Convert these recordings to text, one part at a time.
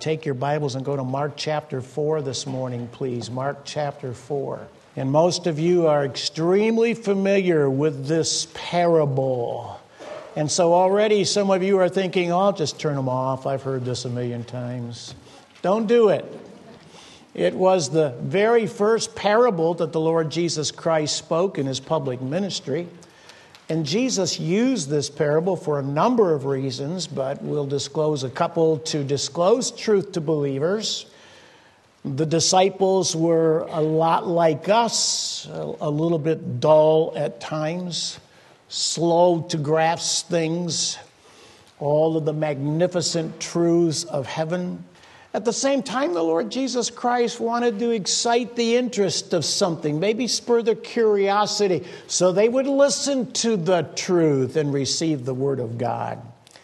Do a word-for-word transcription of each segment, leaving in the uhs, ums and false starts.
take your Bibles and go to Mark chapter four this morning, please. Mark chapter four. And most of you are extremely familiar with this parable. And so already some of you are thinking, oh, I'll just turn them off. I've heard this a million times. Don't do it. It was the very first parable that the Lord Jesus Christ spoke in his public ministry. And Jesus used this parable for a number of reasons, but we'll disclose a couple to disclose truth to believers. The disciples were a lot like us, a little bit dull at times, slow to grasp things, all of the magnificent truths of heaven. At the same time, the Lord Jesus Christ wanted to excite the interest of something, maybe spur their curiosity, so they would listen to the truth and receive the Word of God.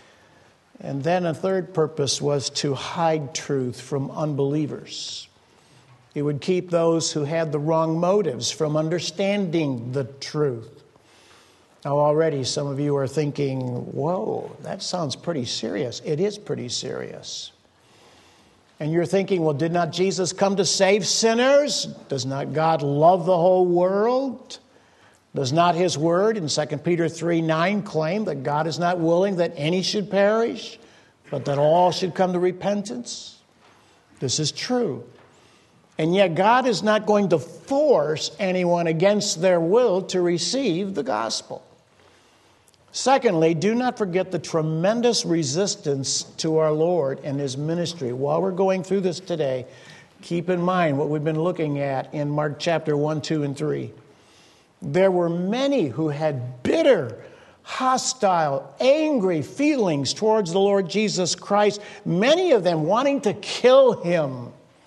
And then a third purpose was to hide truth from unbelievers. It would keep those who had the wrong motives from understanding the truth. Now already some of you are thinking, whoa, that sounds pretty serious. It is pretty serious. And you're thinking, well, did not Jesus come to save sinners? Does not God love the whole world? Does not his word in Second Peter three nine claim that God is not willing that any should perish, but that all should come to repentance? This is true. And yet God is not going to force anyone against their will to receive the gospel. Secondly, do not forget the tremendous resistance to our Lord and his ministry. While we're going through this today, keep in mind what we've been looking at in Mark chapter one, two, and three. There were many who had bitter, hostile, angry feelings towards the Lord Jesus Christ, many of them wanting to kill him.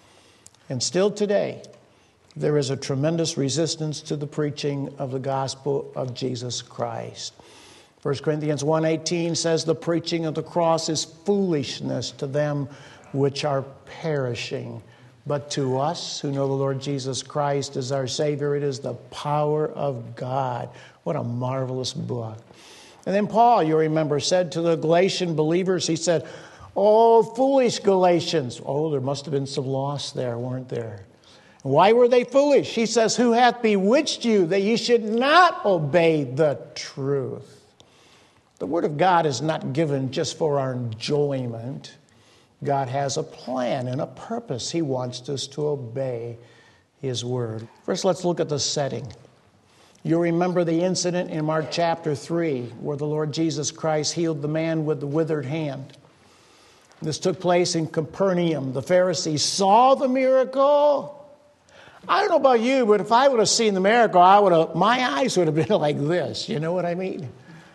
And still today, there is a tremendous resistance to the preaching of the gospel of Jesus Christ. First Corinthians one eighteen says, the preaching of the cross is foolishness to them which are perishing. But to us who know the Lord Jesus Christ as our Savior, it is the power of God. What a marvelous book. And then Paul, you remember, said to the Galatian believers, he said, oh, foolish Galatians. Oh, there must have been some loss there, weren't there? Why were they foolish? He says, who hath bewitched you that ye should not obey the truth? The Word of God is not given just for our enjoyment. God has a plan and a purpose. He wants us to obey his Word. First, let's look at the setting. You remember the incident in Mark chapter three where the Lord Jesus Christ healed the man with the withered hand. This took place in Capernaum. The Pharisees saw the miracle. I don't know about you, but if I would have seen the miracle, I would have, my eyes would have been like this. You know what I mean?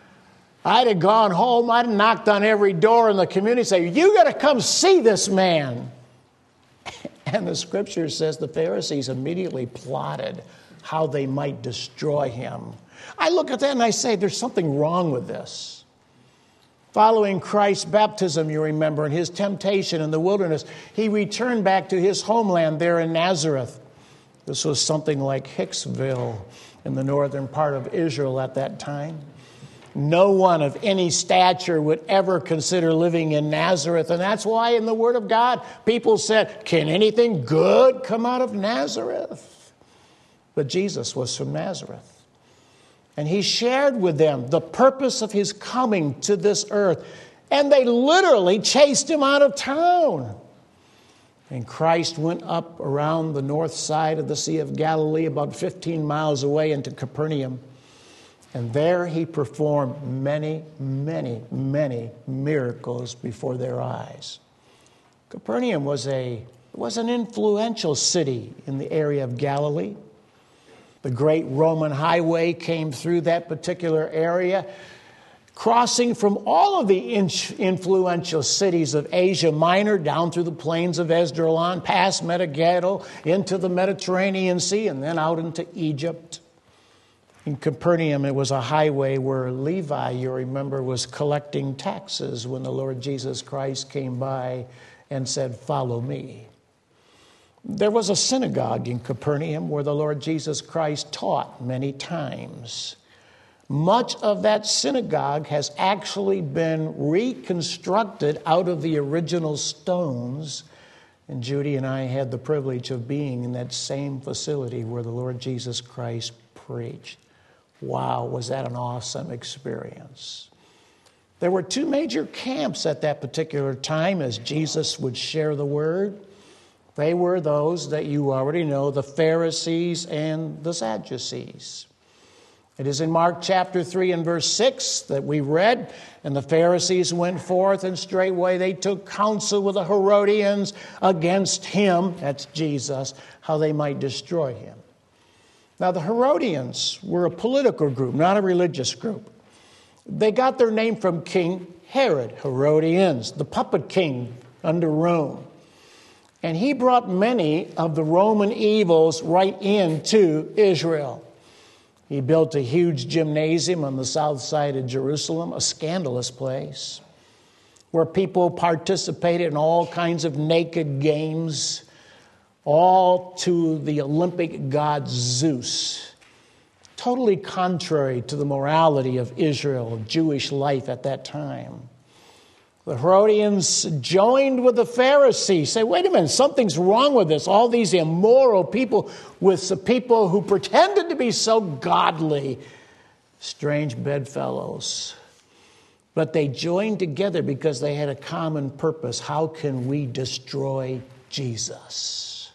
I'd have gone home. I'd have knocked on every door in the community and say, you got to come see this man. And the scripture says the Pharisees immediately plotted how they might destroy him. I look at that and I say, there's something wrong with this. Following Christ's baptism, you remember, and his temptation in the wilderness, he returned back to his homeland there in Nazareth. This was something like Hicksville in the northern part of Israel at that time. No one of any stature would ever consider living in Nazareth. And that's why in the Word of God, people said, can anything good come out of Nazareth? But Jesus was from Nazareth. And he shared with them the purpose of his coming to this earth. And they literally chased him out of town. And Christ went up around the north side of the Sea of Galilee, about fifteen miles away into Capernaum. And there he performed many, many, many miracles before their eyes. Capernaum was a was an influential city in the area of Galilee. The great Roman highway came through that particular area, crossing from all of the influential cities of Asia Minor down through the plains of Esdraelon, past Megiddo, into the Mediterranean Sea, and then out into Egypt. In Capernaum, it was a highway where Levi, you remember, was collecting taxes when the Lord Jesus Christ came by and said, follow me. There was a synagogue in Capernaum where the Lord Jesus Christ taught many times. Much of that synagogue has actually been reconstructed out of the original stones. And Judy and I had the privilege of being in that same facility where the Lord Jesus Christ preached. Wow, was that an awesome experience. There were two major camps at that particular time as Jesus would share the word. They were those that you already know, the Pharisees and the Sadducees. It is in Mark chapter three and verse six that we read, and the Pharisees went forth, and straightway they took counsel with the Herodians against him, that's Jesus, how they might destroy him. Now the Herodians were a political group, not a religious group. They got their name from King Herod, Herodians, the puppet king under Rome. And he brought many of the Roman evils right into Israel. He built a huge gymnasium on the south side of Jerusalem, a scandalous place, where people participated in all kinds of naked games, all to the Olympic god Zeus. Totally contrary to the morality of Israel, of Jewish life at that time. The Herodians joined with the Pharisees. Say, wait a minute, something's wrong with this. All these immoral people with the people who pretended to be so godly. Strange bedfellows. But they joined together because they had a common purpose. How can we destroy Jesus?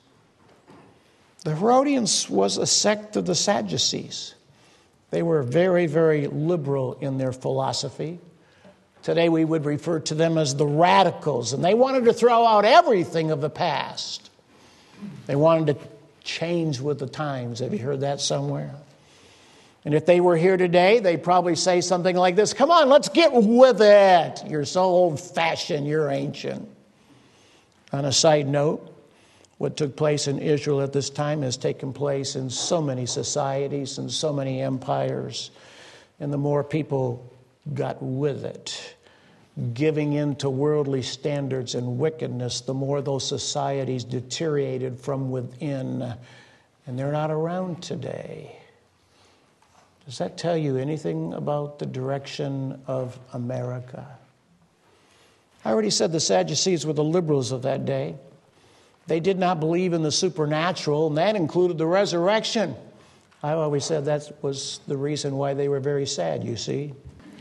The Herodians was a sect of the Sadducees. They were very, very liberal in their philosophy. Today we would refer to them as the radicals, and they wanted to throw out everything of the past. They wanted to change with the times. Have you heard that somewhere? And if they were here today, they'd probably say something like this, come on, let's get with it. You're so old-fashioned, you're ancient. On a side note, what took place in Israel at this time has taken place in so many societies and so many empires. And the more people got with it, giving in to worldly standards and wickedness, the more those societies deteriorated from within. And they're not around today. Does that tell you anything about the direction of America? I already said the Sadducees were the liberals of that day. They did not believe in the supernatural, and that included the resurrection. I always said that was the reason why they were very sad, you see.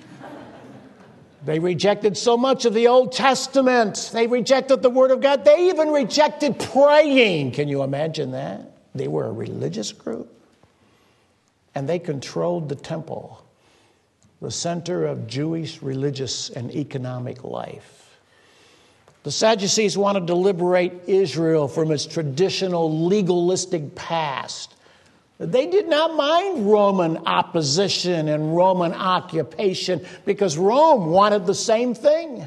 They rejected so much of the Old Testament. They rejected the Word of God. They even rejected praying. Can you imagine that? They were a religious group. And they controlled the temple, the center of Jewish religious and economic life. The Sadducees wanted to liberate Israel from its traditional legalistic past. They did not mind Roman opposition and Roman occupation because Rome wanted the same thing.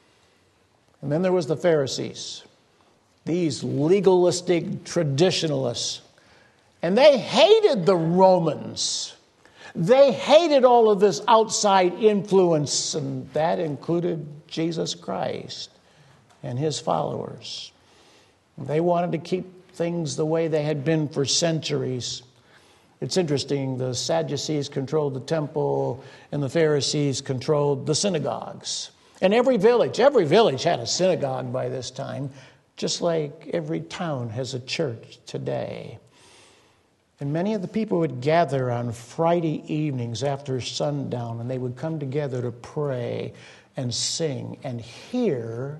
And then there was the Pharisees, these legalistic traditionalists. And they hated the Romans. They hated all of this outside influence, and that included Jesus Christ and his followers. They wanted to keep things the way they had been for centuries. It's interesting, the Sadducees controlled the temple and the Pharisees controlled the synagogues. And every village, every village had a synagogue by this time, just like every town has a church today. And many of the people would gather on Friday evenings after sundown, and they would come together to pray and sing and hear,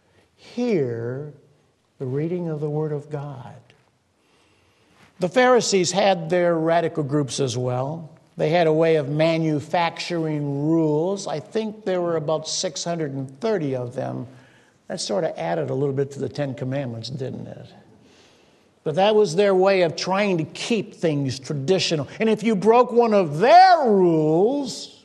hear the reading of the Word of God. The Pharisees had their radical groups as well. They had a way of manufacturing rules. I think there were about six hundred thirty of them. That sort of added a little bit to the Ten Commandments, didn't it? But that was their way of trying to keep things traditional. And if you broke one of their rules,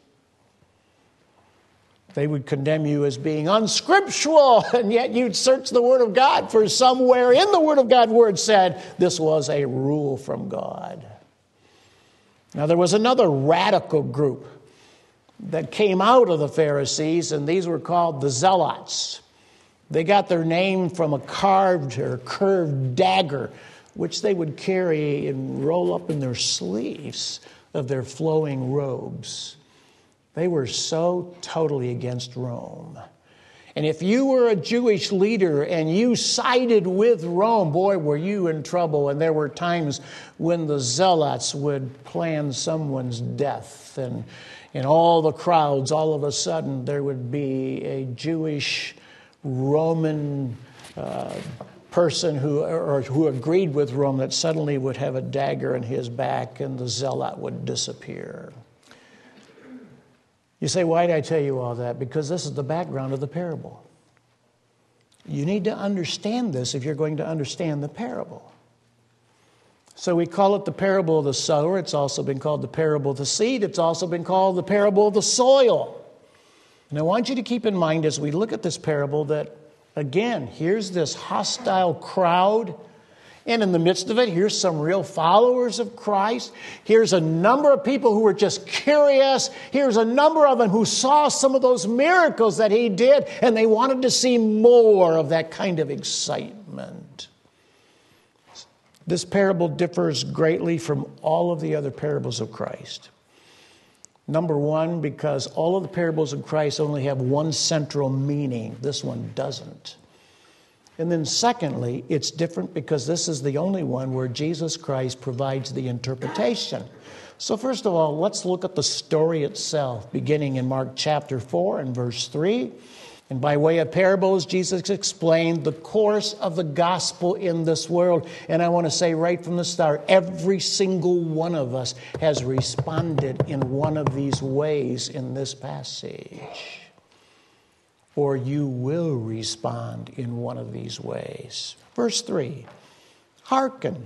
they would condemn you as being unscriptural, and yet you'd search the Word of God for somewhere in the Word of God where it said this was a rule from God. Now there was another radical group that came out of the Pharisees, and these were called the Zealots. They got their name from a carved or curved dagger, which they would carry and roll up in their sleeves. of their flowing robes. They were so totally against Rome. And if you were a Jewish leader and you sided with Rome, boy, were you in trouble. And there were times when the zealots would plan someone's death. And in all the crowds, all of a sudden, there would be a Jewish Roman uh, person who, or who agreed with Rome that suddenly would have a dagger in his back and the zealot would disappear. You say, why did I tell you all that? Because this is the background of the parable. You need to understand this if you're going to understand the parable. So we call it the parable of the sower. It's also been called the parable of the seed. It's also been called the parable of the soil. And I want you to keep in mind as we look at this parable that, again, here's this hostile crowd. And in the midst of it, here's some real followers of Christ. Here's a number of people who were just curious. Here's a number of them who saw some of those miracles that he did, and they wanted to see more of that kind of excitement. This parable differs greatly from all of the other parables of Christ. Number one, because all of the parables of Christ only have one central meaning. This one doesn't. And then secondly, it's different because this is the only one where Jesus Christ provides the interpretation. So first of all, let's look at the story itself, beginning in Mark chapter four and verse three. And by way of parables, Jesus explained the course of the gospel in this world. And I want to say right from the start, every single one of us has responded in one of these ways in this passage. Or you will respond in one of these ways. Verse three, hearken,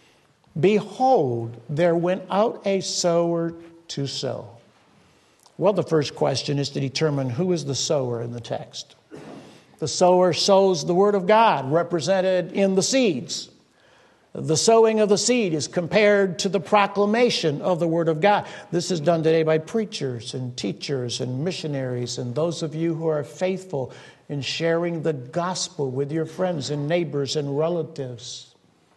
behold, there went out a sower to sow. Well, the first question is to determine who is the sower in the text. The sower sows the word of God, represented in the seeds. The sowing of the seed is compared to the proclamation of the Word of God. This is done today by preachers and teachers and missionaries and those of you who are faithful in sharing the gospel with your friends and neighbors and relatives.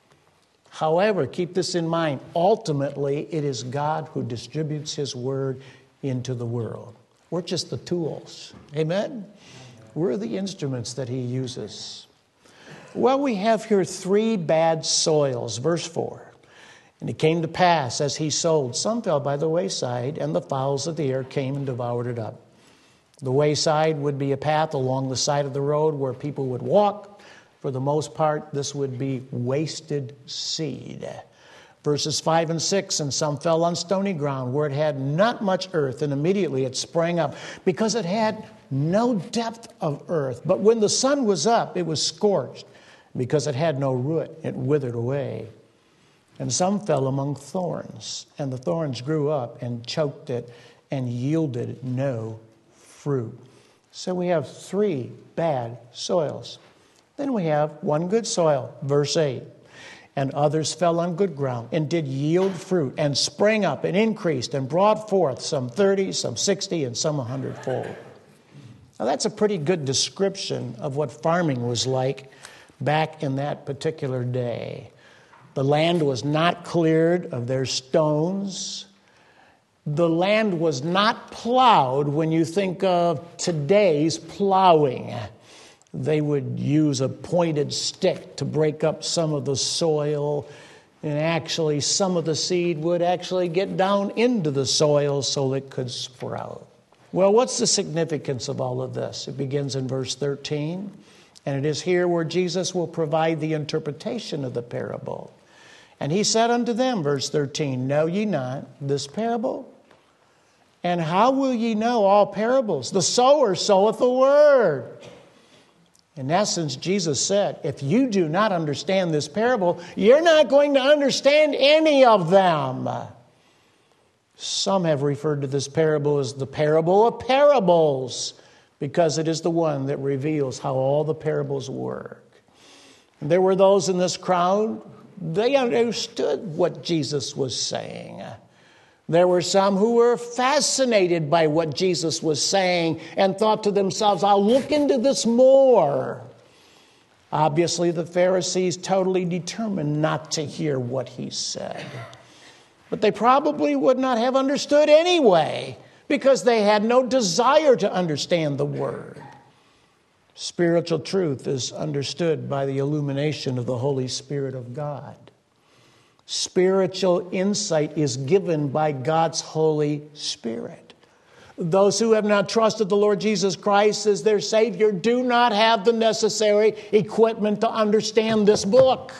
However, keep this in mind, ultimately it is God who distributes His Word into the world. We're just the tools. Amen? We're the instruments that He uses. Well, we have here three bad soils. Verse four. And it came to pass, as he sowed, some fell by the wayside, and the fowls of the air came and devoured it up. The wayside would be a path along the side of the road where people would walk. For the most part, this would be wasted seed. Verses five and six, and some fell on stony ground where it had not much earth, and immediately it sprang up, because it had no depth of earth. But when the sun was up, it was scorched. Because it had no root, it withered away. And some fell among thorns, and the thorns grew up and choked it and yielded no fruit. So we have three bad soils. Then we have one good soil, verse eight. And others fell on good ground and did yield fruit and sprang up and increased and brought forth some thirty, some sixty, and some a hundredfold. Now that's a pretty good description of what farming was like back in that particular day. The land was not cleared of their stones. The land was not plowed when you think of today's plowing. They would use a pointed stick to break up some of the soil, and actually some of the seed would actually get down into the soil so it could sprout. Well, what's the significance of all of this? It begins in verse thirteen. And it is here where Jesus will provide the interpretation of the parable. And he said unto them, verse thirteen, know ye not this parable? And how will ye know all parables? The sower soweth the word. In essence, Jesus said, if you do not understand this parable, you're not going to understand any of them. Some have referred to this parable as the parable of parables, because it is the one that reveals how all the parables work. And there were those in this crowd, they understood what Jesus was saying. There were some who were fascinated by what Jesus was saying and thought to themselves, I'll look into this more. Obviously, the Pharisees totally determined not to hear what he said. But they probably would not have understood anyway, because they had no desire to understand the Word. Spiritual truth is understood by the illumination of the Holy Spirit of God. Spiritual insight is given by God's Holy Spirit. Those who have not trusted the Lord Jesus Christ as their Savior do not have the necessary equipment to understand this book.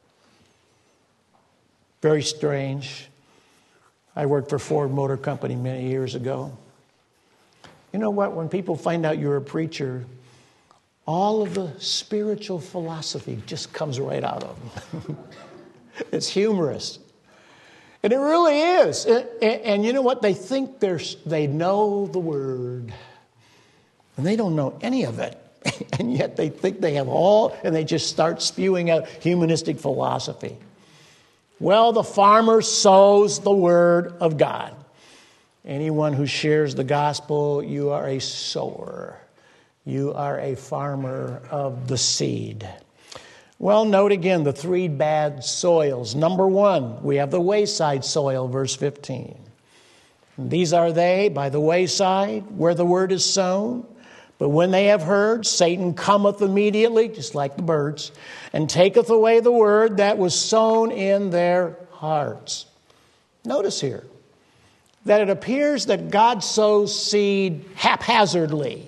Very strange. I worked for Ford Motor Company many years ago. You know what? When people find out you're a preacher, all of the spiritual philosophy just comes right out of them. It's humorous. And it really is. And, and you know what? They think they're, they know the Word. And they don't know any of it. And yet they think they have all, and they just start spewing out humanistic philosophy. Well, the farmer sows the Word of God. Anyone who shares the gospel, you are a sower. You are a farmer of the seed. Well, note again the three bad soils. Number one, we have the wayside soil, verse fifteen. And these are they by the wayside, where the word is sown. But when they have heard, Satan cometh immediately, just like the birds, and taketh away the word that was sown in their hearts. Notice here that it appears that God sows seed haphazardly.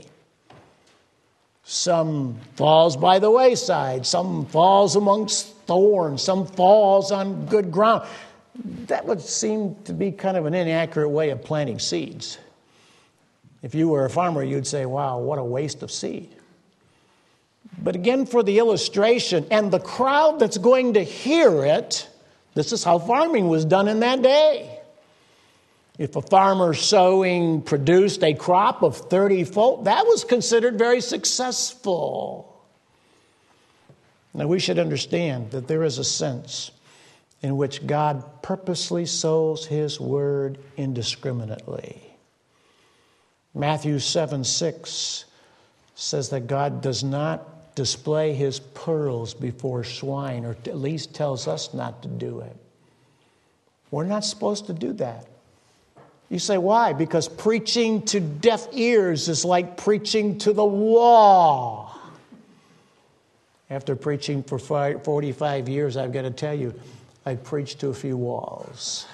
Some falls by the wayside, some falls amongst thorns, some falls on good ground. That would seem to be kind of an inaccurate way of planting seeds. If you were a farmer, you'd say, wow, what a waste of seed. But again, for the illustration and the crowd that's going to hear it, this is how farming was done in that day. If a farmer sowing produced a crop of thirty-fold, that was considered very successful. Now, we should understand that there is a sense in which God purposely sows His word indiscriminately. Matthew seven six says that God does not display His pearls before swine, or at least tells us not to do it. We're not supposed to do that. You say, why? Because preaching to deaf ears is like preaching to the wall. After preaching for forty-five years, I've got to tell you, I've preached to a few walls.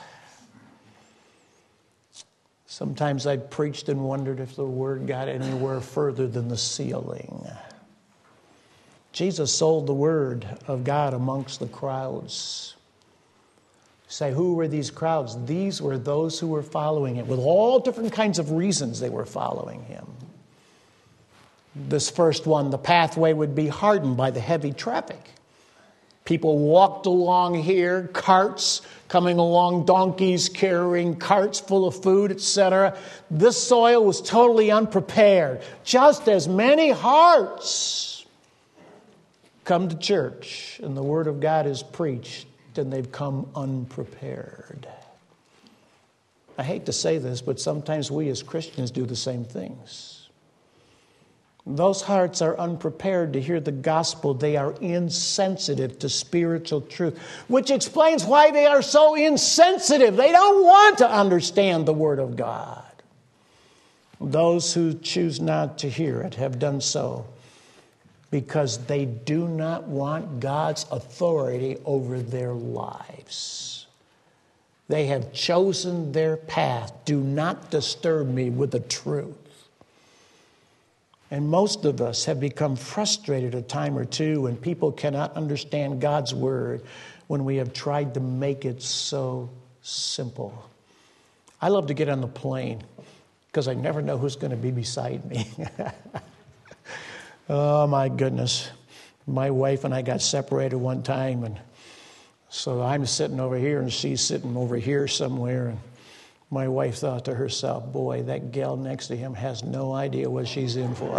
Sometimes I've preached and wondered if the word got anywhere further than the ceiling. Jesus sold the word of God amongst the crowds. Say, who were these crowds? These were those who were following Him, with all different kinds of reasons they were following Him. This first one, the pathway would be hardened by the heavy traffic. People walked along here, carts coming along, donkeys carrying carts full of food, et cetera. This soil was totally unprepared. Just as many hearts come to church and the Word of God is preached, and they've come unprepared. I hate to say this, but sometimes we as Christians do the same things. Those hearts are unprepared to hear the gospel. They are insensitive to spiritual truth, which explains why they are so insensitive. They don't want to understand the Word of God. Those who choose not to hear it have done so because they do not want God's authority over their lives. They have chosen their path. Do not disturb me with the truth. And most of us have become frustrated a time or two when people cannot understand God's word, when we have tried to make it so simple. I love to get on the plane because I never know who's going to be beside me. Oh, my goodness. My wife and I got separated one time, and so I'm sitting over here, and she's sitting over here somewhere, and my wife thought to herself, boy, that gal next to him has no idea what she's in for.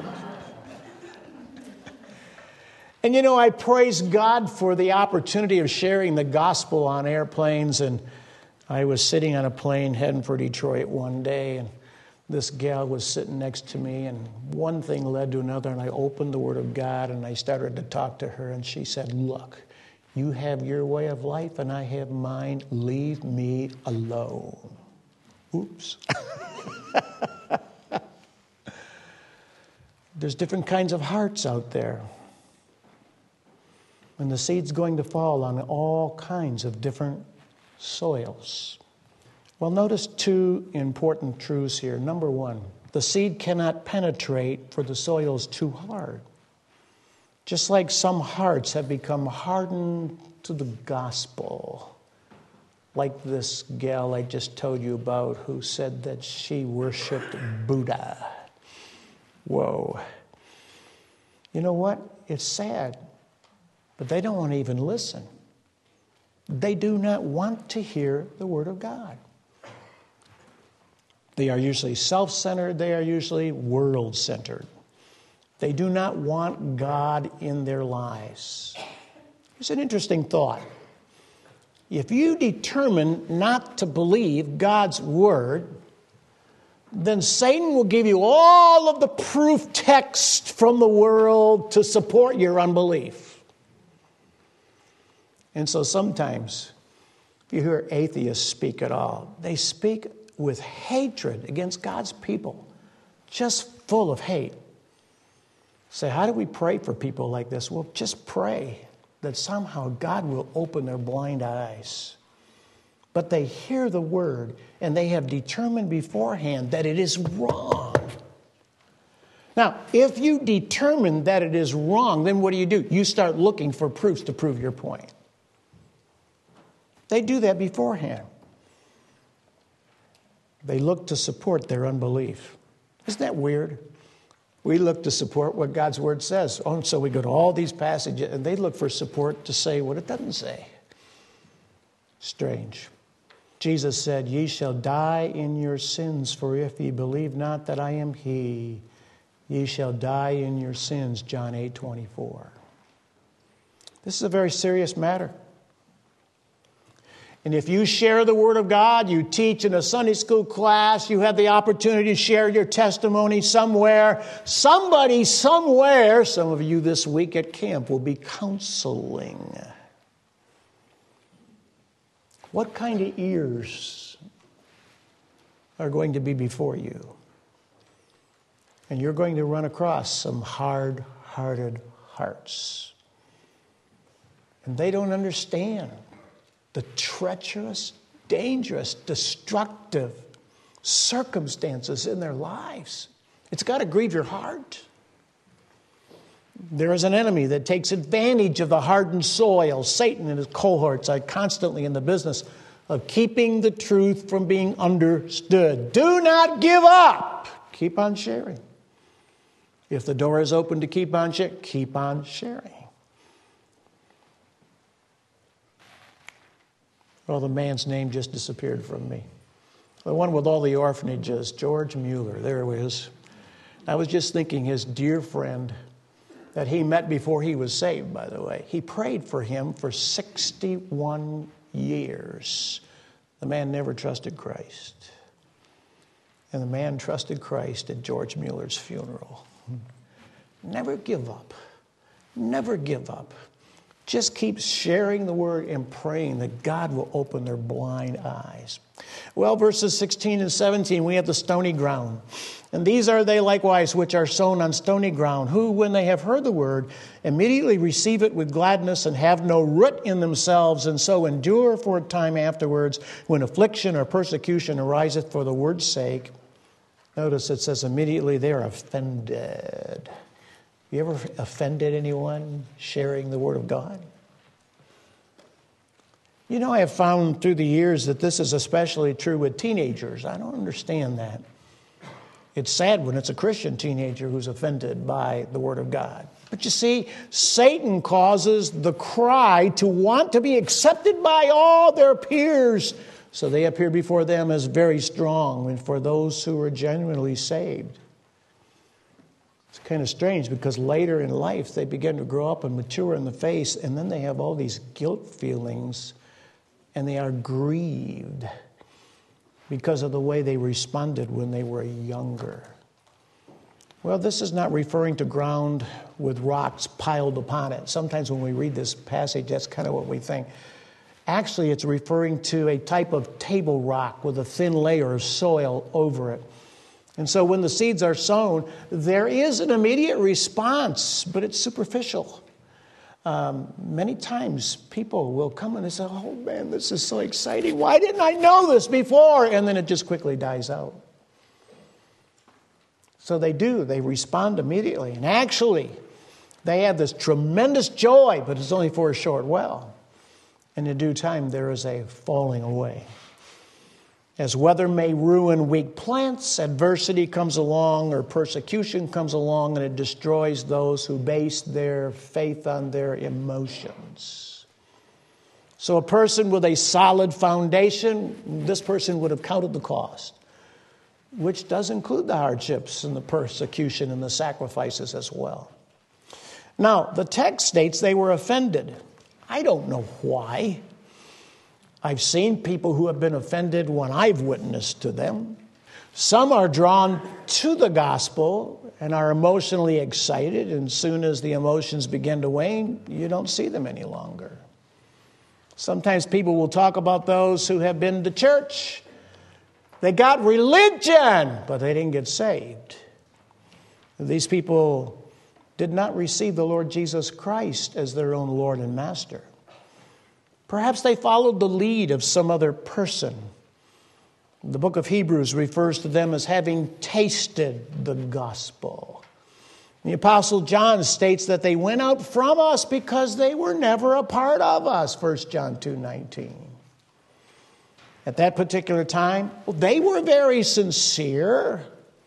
And, you know, I praise God for the opportunity of sharing the gospel on airplanes, and I was sitting on a plane heading for Detroit one day, and this gal was sitting next to me, and one thing led to another, and I opened the Word of God, and I started to talk to her, and she said, look, You have your way of life and I have mine. Leave me alone. Oops. There's different kinds of hearts out there. And the seed's going to fall on all kinds of different soils. Well, notice two important truths here. Number one, the seed cannot penetrate for the soil's too hard. Just like some hearts have become hardened to the gospel. Like this gal I just told you about who said that she worshiped Buddha. Whoa. You know what? It's sad. But they don't want to even listen. They do not want to hear the Word of God. They are usually self-centered. They are usually world-centered. They do not want God in their lives. Here's an interesting thought. If you determine not to believe God's Word, then Satan will give you all of the proof text from the world to support your unbelief. And so sometimes, if you hear atheists speak at all, they speak with hatred against God's people, just full of hate. Say, how do we pray for people like this? Well, just pray that somehow God will open their blind eyes. But they hear the word and they have determined beforehand that it is wrong. Now, if you determine that it is wrong, then what do you do? You start looking for proofs to prove your point. They do that beforehand. They look to support their unbelief. Isn't that weird? We look to support what God's Word says. Oh, so we go to all these passages, and they look for support to say what it doesn't say. Strange. Jesus said, ye shall die in your sins, for if ye believe not that I am he, ye shall die in your sins, John eight twenty-four. This is a very serious matter. And if you share the Word of God, you teach in a Sunday school class, you have the opportunity to share your testimony somewhere, somebody somewhere, some of you this week at camp will be counseling. What kind of ears are going to be before you? And you're going to run across some hard-hearted hearts. And they don't understand the treacherous, dangerous, destructive circumstances in their lives. It's got to grieve your heart. There is an enemy that takes advantage of the hardened soil. Satan and his cohorts are constantly in the business of keeping the truth from being understood. Do not give up. Keep on sharing. If the door is open to keep on sharing, keep on sharing. Well, the man's name just disappeared from me. The one with all the orphanages, George Mueller, there he is. I was just thinking his dear friend that he met before he was saved, by the way. He prayed for him for sixty-one years. The man never trusted Christ. And the man trusted Christ at George Mueller's funeral. Never give up. Never give up. Just keep sharing the word and praying that God will open their blind eyes. Well, verses sixteen and seventeen, we have the stony ground. And these are they likewise which are sown on stony ground, who, when they have heard the word, immediately receive it with gladness and have no root in themselves, and so endure for a time afterwards, when affliction or persecution ariseth for the word's sake. Notice it says immediately they are offended. You ever offended anyone sharing the Word of God? You know, I have found through the years that this is especially true with teenagers. I don't understand that. It's sad when it's a Christian teenager who's offended by the Word of God. But you see, Satan causes the cry to want to be accepted by all their peers, so they appear before them as very strong, and for those who are genuinely saved. It's kind of strange because later in life they begin to grow up and mature in the faith, and then they have all these guilt feelings and they are grieved because of the way they responded when they were younger. Well, this is not referring to ground with rocks piled upon it. Sometimes when we read this passage, that's kind of what we think. Actually, it's referring to a type of table rock with a thin layer of soil over it. And so when the seeds are sown, there is an immediate response, but it's superficial. Um, many times people will come and they say, oh man, this is so exciting. Why didn't I know this before? And then it just quickly dies out. So they do. They respond immediately. And actually, they have this tremendous joy, but it's only for a short while. And in due time, there is a falling away. As weather may ruin weak plants, adversity comes along or persecution comes along and it destroys those who base their faith on their emotions. So a person with a solid foundation, this person would have counted the cost, which does include the hardships and the persecution and the sacrifices as well. Now, the text states they were offended. I don't know why. I've seen people who have been offended when I've witnessed to them. Some are drawn to the gospel and are emotionally excited, and as soon as the emotions begin to wane, you don't see them any longer. Sometimes people will talk about those who have been to church. They got religion, but they didn't get saved. These people did not receive the Lord Jesus Christ as their own Lord and Master. Perhaps they followed the lead of some other person. The book of Hebrews refers to them as having tasted the gospel. The Apostle John states that they went out from us because they were never a part of us, First John two nineteen. At that particular time, well, they were very sincere.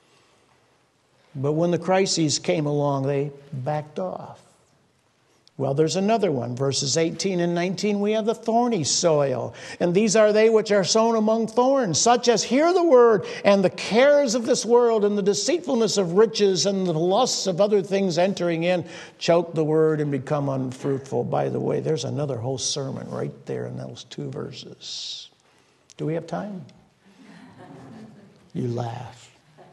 But when the crises came along, they backed off. Well, there's another one. Verses eighteen and nineteen, we have the thorny soil. And these are they which are sown among thorns, such as hear the word, and the cares of this world, and the deceitfulness of riches, and the lusts of other things entering in, choke the word and become unfruitful. By the way, there's another whole sermon right there in those two verses. Do we have time? You laugh.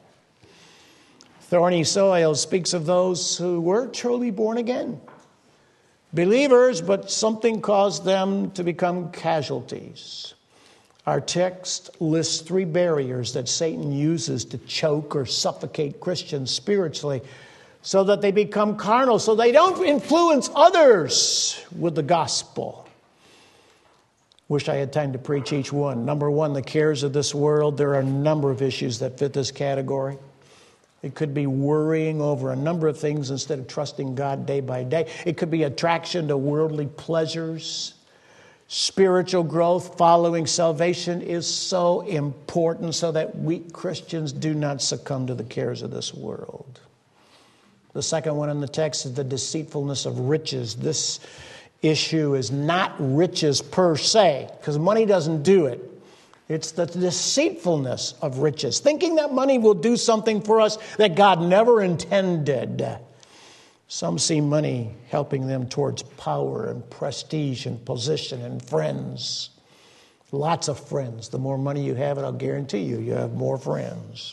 Thorny soil speaks of those who were truly born again. Believers, but something caused them to become casualties. Our text lists three barriers that Satan uses to choke or suffocate Christians spiritually so that they become carnal, so they don't influence others with the gospel. Wish I had time to preach each one. Number one, the cares of this world. There are a number of issues that fit this category. It could be worrying over a number of things instead of trusting God day by day. It could be attraction to worldly pleasures. Spiritual growth following salvation is so important so that we Christians do not succumb to the cares of this world. The second one in the text is the deceitfulness of riches. This issue is not riches per se, because money doesn't do it. It's the deceitfulness of riches, thinking that money will do something for us that God never intended. Some see money helping them towards power and prestige and position and friends. Lots of friends. The more money you have, and I'll guarantee you, you have more friends.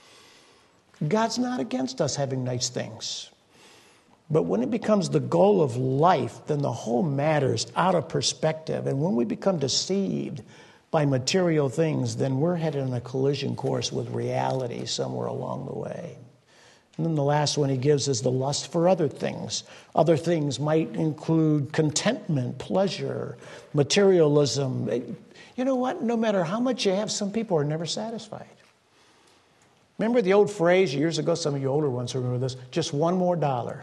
God's not against us having nice things. But when it becomes the goal of life, then the whole matter's out of perspective. And when we become deceived by material things, then we're headed on a collision course with reality somewhere along the way. And then the last one he gives is the lust for other things. Other things might include contentment, pleasure, materialism. You know what? No matter how much you have, some people are never satisfied. Remember the old phrase years ago, some of you older ones remember this, just one more dollar.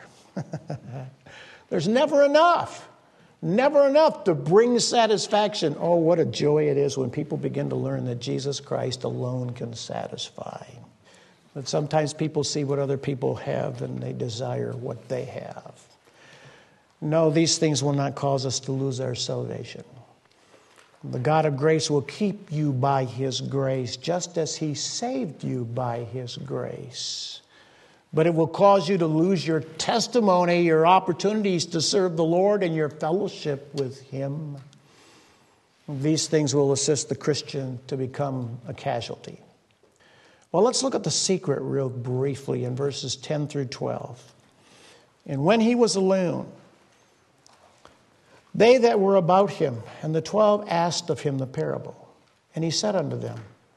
There's never enough. Never enough to bring satisfaction. Oh, what a joy it is when people begin to learn that Jesus Christ alone can satisfy. But sometimes people see what other people have and they desire what they have. No, these things will not cause us to lose our salvation. The God of grace will keep you by His grace, just as He saved you by His grace. But it will cause you to lose your testimony, your opportunities to serve the Lord, and your fellowship with Him. These things will assist the Christian to become a casualty. Well, let's look at the secret real briefly in verses ten through twelve. And when he was alone, they that were about him and the twelve asked of him the parable. And he said unto them,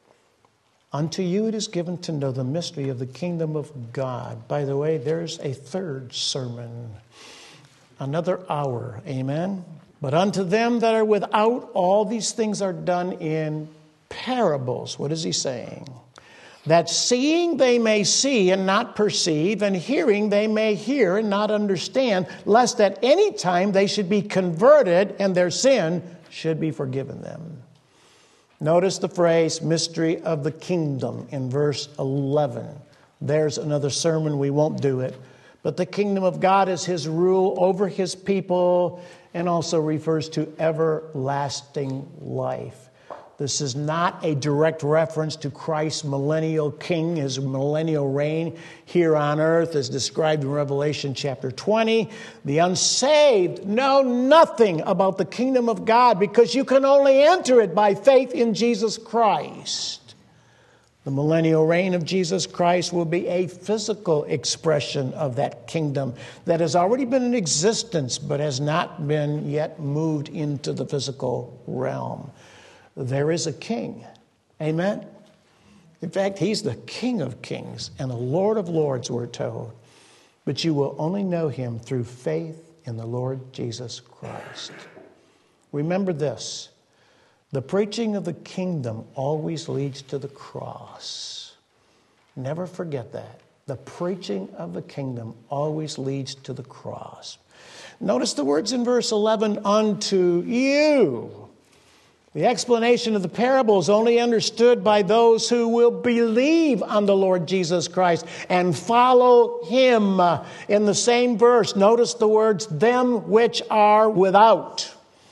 Unto you it is given to know the mystery of the kingdom of God. By the way, there's a third sermon, another hour. Amen. But unto them that are without, all these things are done in parables. What is he saying? That seeing they may see and not perceive, and hearing they may hear and not understand, lest at any time they should be converted and their sin should be forgiven them. Notice the phrase, mystery of the kingdom, in verse eleven. There's another sermon, we won't do it. But the kingdom of God is his rule over his people, and also refers to everlasting life. This is not a direct reference to Christ's millennial king, his millennial reign here on earth as described in Revelation chapter twenty. The unsaved know nothing about the kingdom of God because you can only enter it by faith in Jesus Christ. The millennial reign of Jesus Christ will be a physical expression of that kingdom that has already been in existence but has not been yet moved into the physical realm. There is a king. Amen? In fact, he's the King of kings and the Lord of lords, we're told. But you will only know him through faith in the Lord Jesus Christ. Remember this. The preaching of the kingdom always leads to the cross. Never forget that. The preaching of the kingdom always leads to the cross. Notice the words in verse eleven, unto you. The explanation of the parable is only understood by those who will believe on the Lord Jesus Christ and follow him. In the same verse, notice the words, them which are without.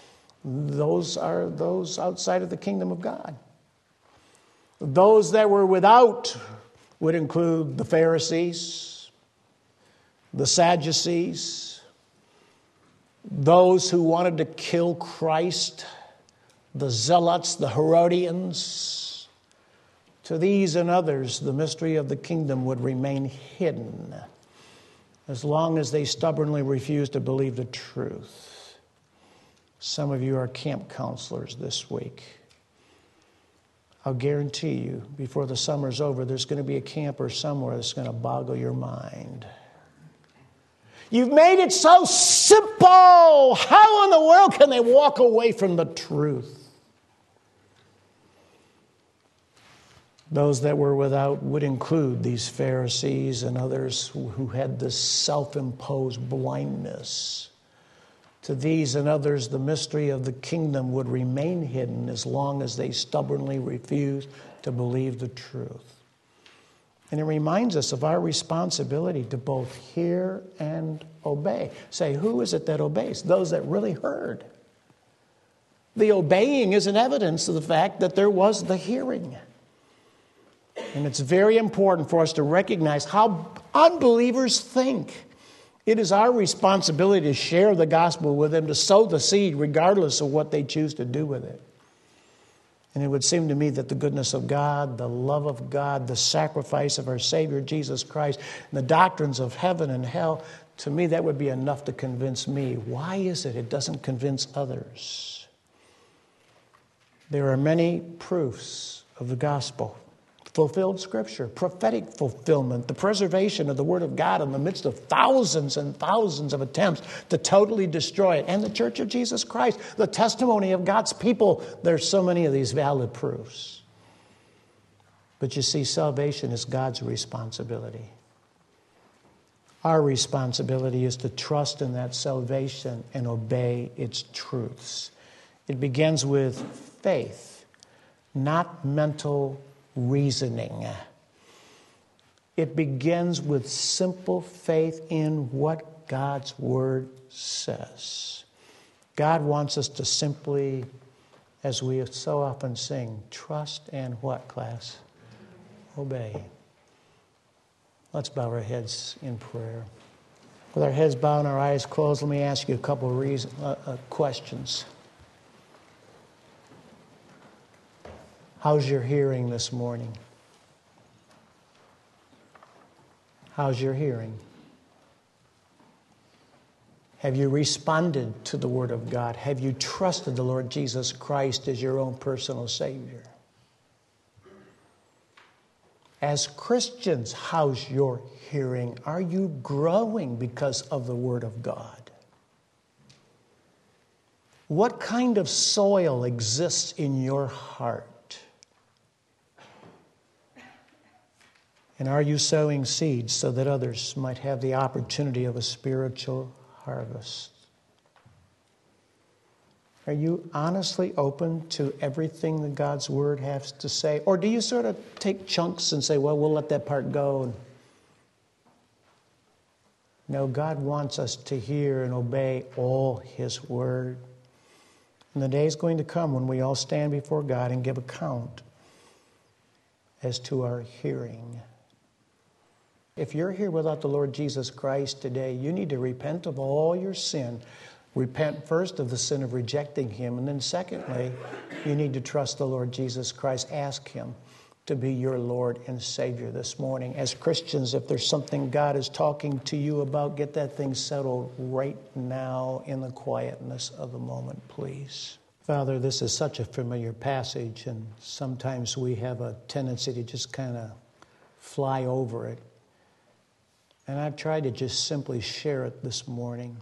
Those are those outside of the kingdom of God. Those that were without would include the Pharisees, the Sadducees, those who wanted to kill Christ, the Zealots, the Herodians. To these and others, the mystery of the kingdom would remain hidden as long as they stubbornly refuse to believe the truth. Some of you are camp counselors this week. I'll guarantee you, before the summer's over, there's going to be a camper somewhere that's going to boggle your mind. You've made it so simple. How in the world can they walk away from the truth? Those that were without would include these Pharisees and others who had this self-imposed blindness. To these and others, the mystery of the kingdom would remain hidden as long as they stubbornly refused to believe the truth. And it reminds us of our responsibility to both hear and obey. Say, who is it that obeys? Those that really heard. The obeying is an evidence of the fact that there was the hearing. And it's very important for us to recognize how unbelievers think. It is our responsibility to share the gospel with them, to sow the seed regardless of what they choose to do with it. And it would seem to me that the goodness of God, the love of God, the sacrifice of our Savior Jesus Christ, and the doctrines of heaven and hell, to me that would be enough to convince me. Why is it it doesn't convince others? There are many proofs of the gospel. Fulfilled Scripture, prophetic fulfillment, the preservation of the Word of God in the midst of thousands and thousands of attempts to totally destroy it. And the Church of Jesus Christ, the testimony of God's people. There's so many of these valid proofs. But you see, salvation is God's responsibility. Our responsibility is to trust in that salvation and obey its truths. It begins with faith, not mental reasoning. It begins with simple faith in what God's Word says. God wants us to simply, as we so often sing, trust and what, class? Obey. Let's bow our heads in prayer. With our heads bowed and our eyes closed, let me ask you a couple of reason, uh, uh, questions. How's your hearing this morning? How's your hearing? Have you responded to the Word of God? Have you trusted the Lord Jesus Christ as your own personal Savior? As Christians, how's your hearing? Are you growing because of the Word of God? What kind of soil exists in your heart? And are you sowing seeds so that others might have the opportunity of a spiritual harvest? Are you honestly open to everything that God's Word has to say? Or do you sort of take chunks and say, well, we'll let that part go? No, God wants us to hear and obey all His Word. And the day is going to come when we all stand before God and give account as to our hearing. If you're here without the Lord Jesus Christ today, you need to repent of all your sin. Repent first of the sin of rejecting Him, and then secondly, you need to trust the Lord Jesus Christ. Ask Him to be your Lord and Savior this morning. As Christians, if there's something God is talking to you about, get that thing settled right now in the quietness of the moment, please. Father, this is such a familiar passage, and sometimes we have a tendency to just kind of fly over it. And I've tried to just simply share it this morning.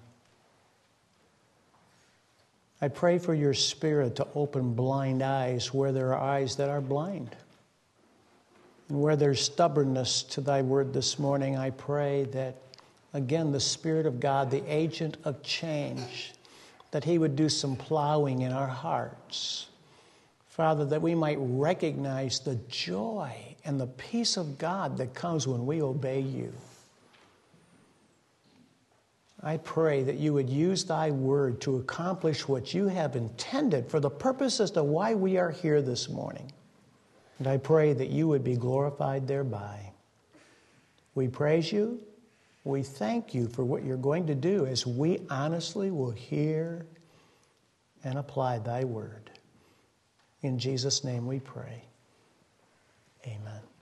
I pray for your Spirit to open blind eyes where there are eyes that are blind. And where there's stubbornness to thy word this morning, I pray that, again, the Spirit of God, the agent of change, that He would do some plowing in our hearts. Father, that we might recognize the joy and the peace of God that comes when we obey you. I pray that you would use thy word to accomplish what you have intended for the purpose as to why we are here this morning. And I pray that you would be glorified thereby. We praise you. We thank you for what you're going to do as we honestly will hear and apply thy word. In Jesus' name we pray. Amen.